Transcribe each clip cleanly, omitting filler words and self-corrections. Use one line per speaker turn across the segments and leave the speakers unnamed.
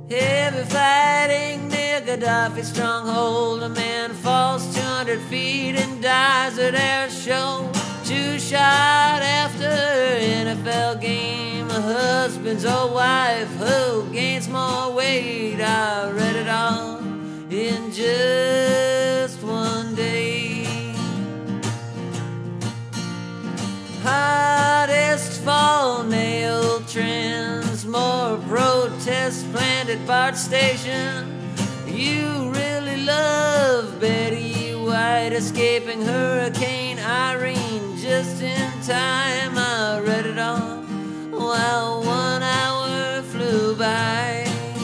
Heavy fighting near Gaddafi's stronghold. A man falls 200 feet and dies at air show. 2 shot after NFL game. A husband's old wife who gains more weight. I read it all in just one day. Hottest fall nail trends. More protests planned at BART station. You really love Betty White escaping Hurricane Irene just in time. I read it all while 1 hour flew by.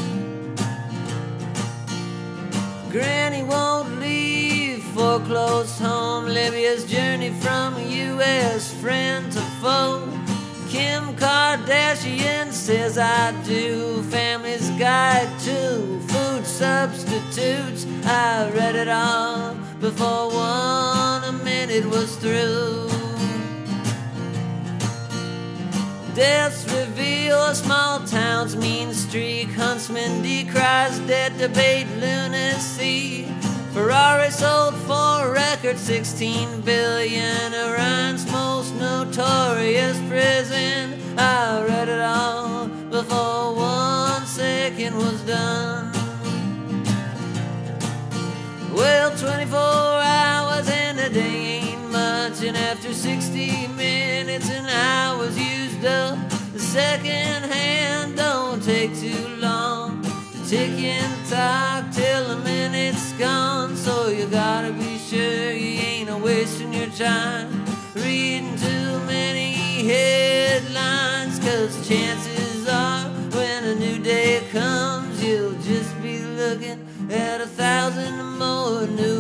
Granny won't leave foreclosed home. Libya's journey from U.S. friend to foe. Kim Kardashian says I do. Family's Guide to Food Substitutes. I read it all before 1 minute was through. Deaths reveal a small town's mean streak. Huntsman decries dead, debate lunacy. Ferrari sold for a record 16 billion. Iran's most notorious prison. I read it all before 1 second was done. Well, 24 hours in a day ain't much, and after 60 minutes an hour's used up. The second hand don't take too long to tick and talk till a minute's gone. So you gotta be sure you ain't wasting your time reading too many headlines, 'cause chances are when a new day comes you'll just be looking at 1,000 more new